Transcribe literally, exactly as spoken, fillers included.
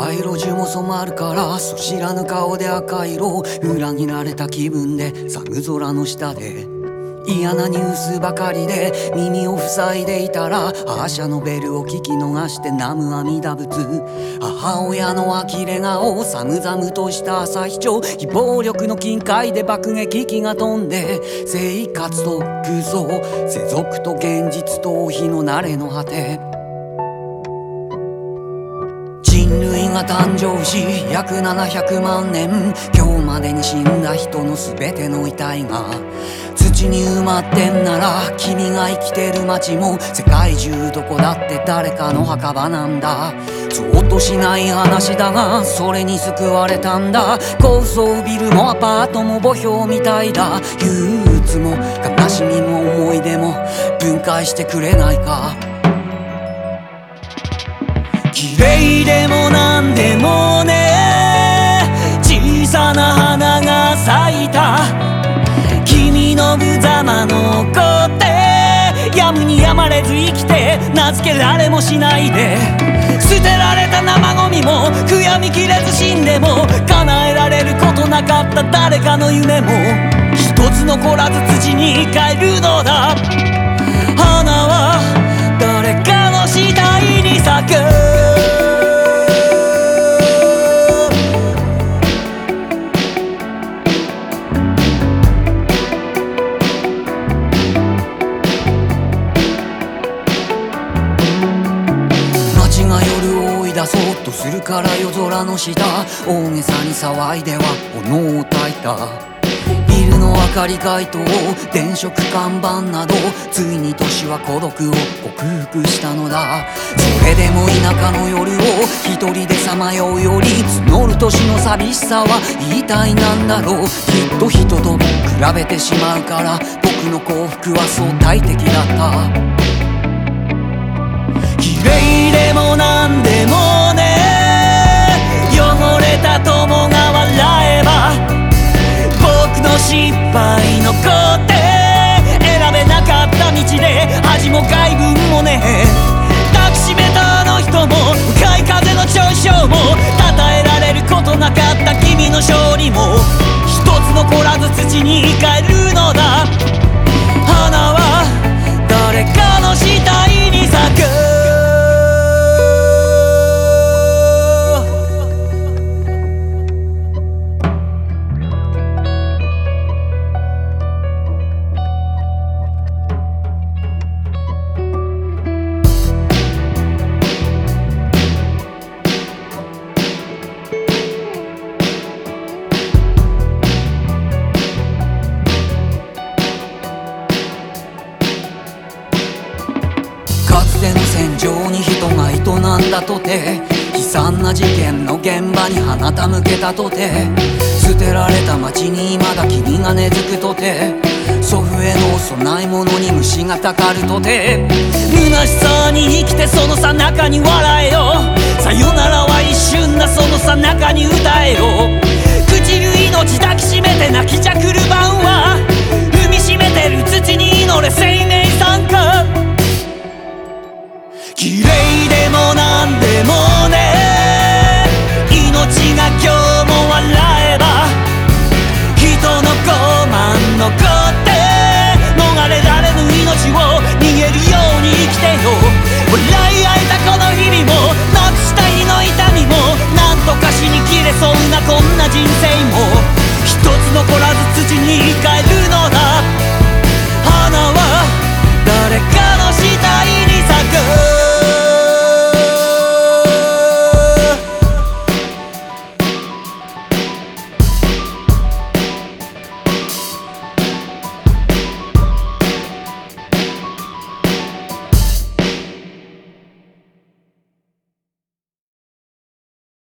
街路樹も染まるからそ知らぬ顔で赤色、裏切られた気分で寒空の下で嫌なニュースばかりで耳を塞いでいたら、覇者のベルを聞き逃して南無阿弥陀仏。母親の呆れ顔、寒々とした朝日町、非暴力の近海で爆撃機が飛んで、生活と空想、世俗と現実逃避の慣れの果て。人類が誕生し約ななひゃくまんねん、今日までに死んだ人の全ての遺体が土に埋まってんなら、君が生きてる街も世界中どこだって誰かの墓場なんだ。そうとしない話だがそれに救われたんだ。高層ビルもアパートも墓標みたいだ。憂鬱も悲しみも思い出も分解してくれないか。綺麗でもなんでもね、小さな花が咲いた。君の無様残ってやむにやまれず生きて、名付けられもしないで捨てられた生ゴミも悔やみきれず死んでも、叶えられることなかった誰かの夢も一つ残らず土に帰るのだ。花は誰かの死体に咲く。そっとするから夜空の下、大げさに騒いでは炎を焚いた。ビルの明かり街灯、電飾看板など、ついに都市は孤独を克服したのだ。それでも田舎の夜を一人でさまようより、募る都市の寂しさは言いたいなんだろう。きっと人と比べてしまうから僕の幸福は相対的だった。綺麗でもなんでもね、汚れた友が笑えば、僕の失敗残って選べなかった道で恥も外聞もね、抱きしめたあの人も向かい風の嘲笑も、称えられることなかった君の勝利も一つ残らず土に帰るのだ。花は誰かの死体に咲く。かつての戦場に人が営んだとて、悲惨な事件の現場に花手向けたとて、捨てられた街に未だ君が根付くとて、祖父へのお供え物に虫がたかるとて、虚しさに生きてその最中に笑えよ。さよならは一瞬